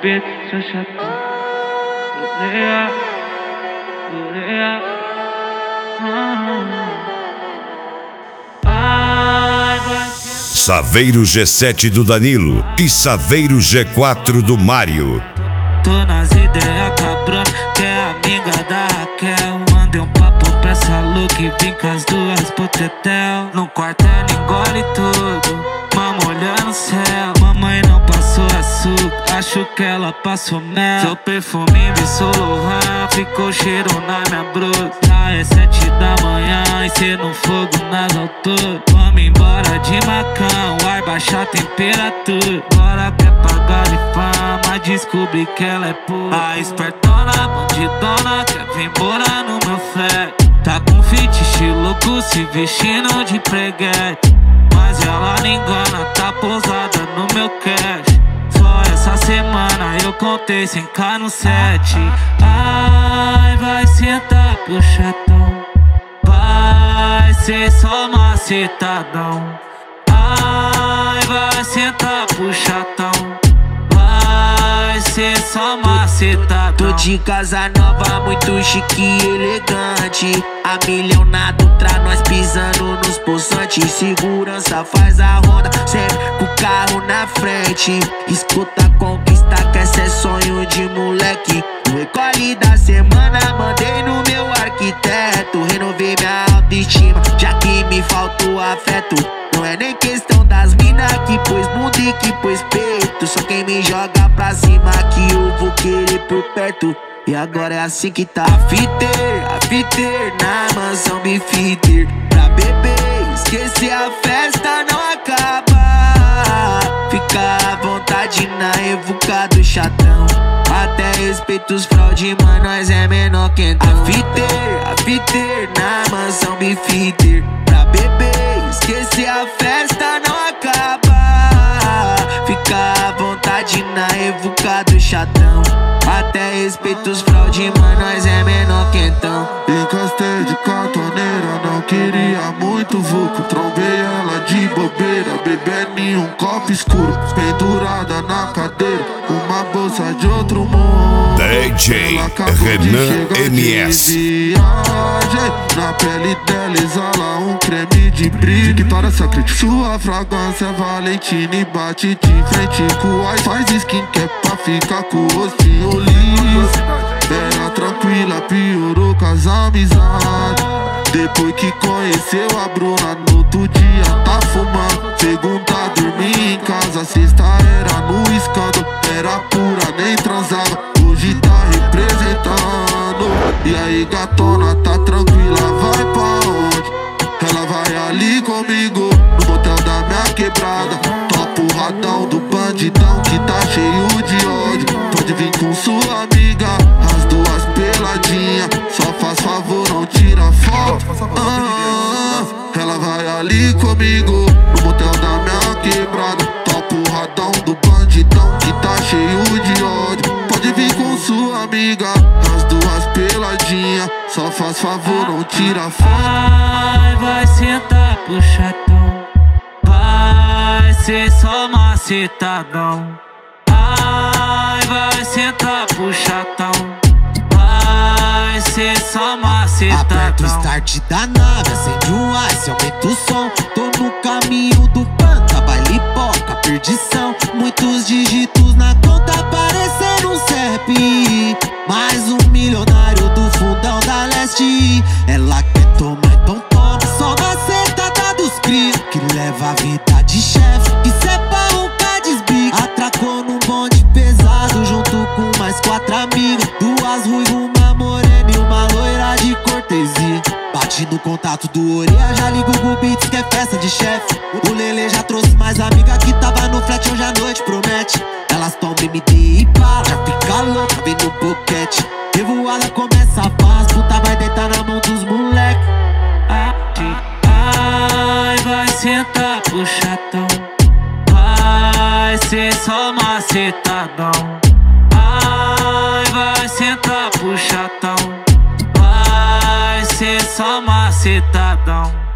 respeito, seu chatão. Saveiro G7 do Danilo e Saveiro G4 do Mário. Tô nas ideias cabrão, que é amiga da Raquel. Mandei um papo pra essa look e vim com as duas pro tetel. No quarto ela engole tudo, mama olhando o céu. Mamãe não passou açúcar, acho que ela passou mel. Seu perfume me Lohan, ficou cheiro na minha brusa. Já é 7 da manhã e cê no fogo nas alturas. Vamos embora de macão, ar baixa a temperatura. Bora quer pagar de fama, descobri que ela é pura. A espertona, bandidona, quer vir embora no meu flat. Tá com fetiche louco, se vestindo de preguete. Mas ela não engana, tá pousada no meu cash. Só essa semana eu contei 100k no set. Ai, vai sentar pro chatão, vai ser só macetadão. Ai, vai sentar pro chatão, vai ser só macetadão. Tô de casa nova, muito chique e elegante. A milionado tra nós pisando nos poçantes. Segurança faz a ronda, sempre com o carro na frente. Escuta conquista que esse é sonho de moleque. O recolhe da semana mandei no meu arquiteto. Renovei minha autoestima, já que me faltou afeto. Não é nem questão das mina que pôs bunda e que pôs peito. Só quem me joga pra cima que eu vou querer por perto. E agora é assim que tá. After, na mansão Bifiter. Pra beber, esquecer a festa não acaba. Fica à vontade na evuca do chatão. Até respeito os fraude, mas nós é menor que então. After, na mansão Bifiter. Pra beber, esquecer a festa não acaba. Fica à vontade na evuca do chatão. Até respeito os fraude, mas nós é menor que então. Encostei de cantoneira, não queria muito vulco. Trombei ela de bobeira, bebendo em um copo escuro. Pendurada na cadeira, uma bolsa de outro mundo. DJ Renan MS. Na pele dela exala um creme de brilho. Vitória Secret, sua fragrância Valentina e bate de frente com o faz skincare pra ficar com o rostinho liso. Era tranquila, piorou com as amizades. Depois que conheceu a Bruna, no outro dia tá fumando. Segunda dormi em casa, sexta era no escândalo. Era pura, nem transava, hoje tá representando. E aí gatona, tá tranquila, vai pra onde? Ela vai ali comigo, no motel da minha quebrada. Topo radão do bandidão que tá cheio de ódio. Pode vir com sua amiga, as duas peladinha. Só faz favor, não tira foto. Ela vai ali comigo, no motel da minha quebrada. Topo radão do bandidão que tá cheio de ódio. Pode vir com sua amiga, as duas peladinha. Só faz favor, não tira foto. Ai, vai sentar pro chatão, vai ser só macetadão. Ai, vai sentar pro chatão, vai ser só macetadão. Aperta o start da nave, acende o ice, aumenta o som. Tô no caminho do panta, baile poca, perdição. Muitos dígitos na conta, parecendo um CEP. Mais um milionário do fundão da leste. Ela quer tomar, então toma. Só macetada dos cria, que leva a vida de chefe. Isso é pra roncar desbica. Atracou num bonde pesado, junto com mais 4 amigas. 2 ruivas, uma morena e uma loira de cortesia. Bate no contato do Oreia, já liga o Google Beats que é festa de chefe. O Lele já trouxe mais amiga que tava no flat, hoje a noite promete. Elas tomam MD e pá, já fica louca, vem no boquete. Revoada começa a paz, puta vai deitar na mão dos moleque. Ai, vai sentar pro chatão, vai ser só macetadão. Ai, vai sentar pro chatão, vai ser só macetadão.